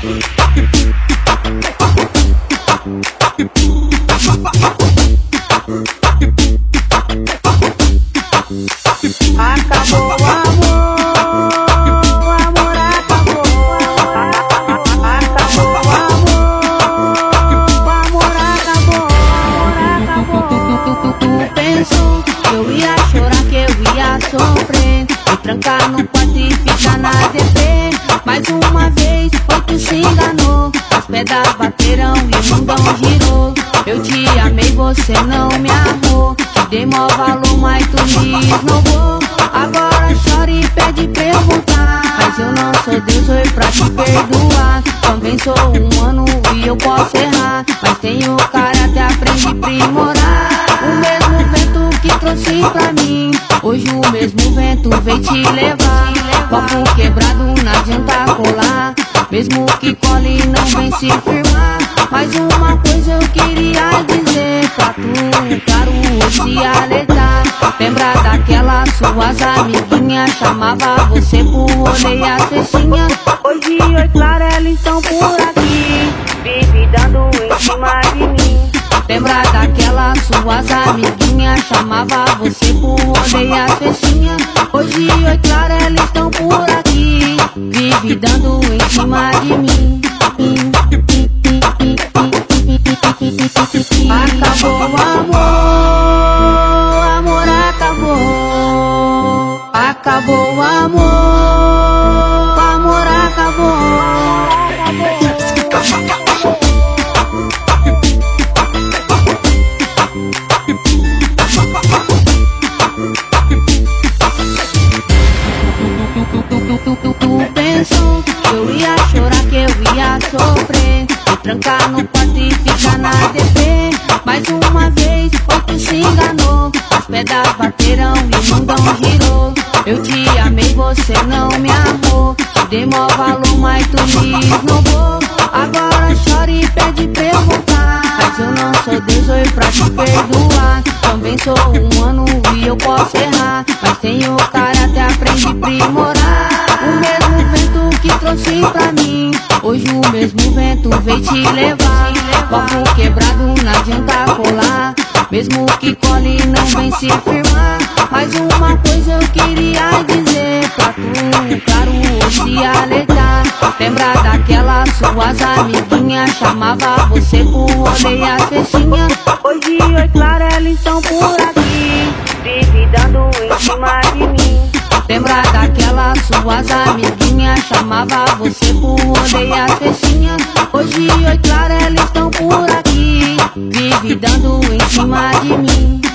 Acabou o amor, o amor acabou. Acabou o amor acabou. Tu pensou que eu ia chorar, que eu ia sofrer, me trancar no quarto e ficar na deprê. Mais uma vez foi que se enganou, as pedras bateram e o mundão girou. Eu te amei, você não me amou, te dei mó valor, mas tu me esnobou. Agora chora e pede pra eu voltar, mas eu não sou Deus, oi pra te perdoar. Também sou humano e eu posso errar, mas tenho caráter, aprendi a aprimorar. O mesmo vento que trouxe pra mim, hoje o mesmo vento vem te levar. Copo quebrado não adianta colar, mesmo que cole não vem se firmar. Mas uma coisa eu queria dizer pra tu, claro, se alertar. Lembra daquelas suas amiguinhas, chamava você pro rolê e as festinhas. Hoje oi claro, elas estão por aqui, vive dando em cima de mim. Lembra daquelas suas amiguinhas, chamava você pro rolê e as festinhas. Hoje oi claro, elas estão por aqui, vive dando em cima de mim. Acabou o amor, o amor acabou. Acabou o amor, o amor acabou. Tu pensou que eu ia chorar, que eu ia sofrer, me trancar no quarto e ficar na deprê. Mais uma vez foi que se enganou, as pedras bateram e o mundão girou. Eu te amei, você não me amou, te dei mó valor, mas tu me esnobou. Agora chora e pede pra eu voltar, mas eu não sou Deus, oi pra te perdoar. Também sou humano e eu posso errar, mas tenho caráter, aprendi a aprimorar. O mesmo vento que trouxe pra mim, hoje o mesmo vento vem te levar. Copo quebrado não adianta colar, mesmo que cole não vem se firmar. Mas uma coisa eu queria dizer pra tu, claro, se alertar. Lembra daquelas suas amiguinhas, chamava você pro rolê e as festinhas. Hoje oi claro, elas estão por aqui, vive dando em cima de mim. Lembra daquelas suas amiguinhas, chamava você pro rolê e as festinhas. Hoje oi claro, elas estão por aqui, vive dando em cima de mim.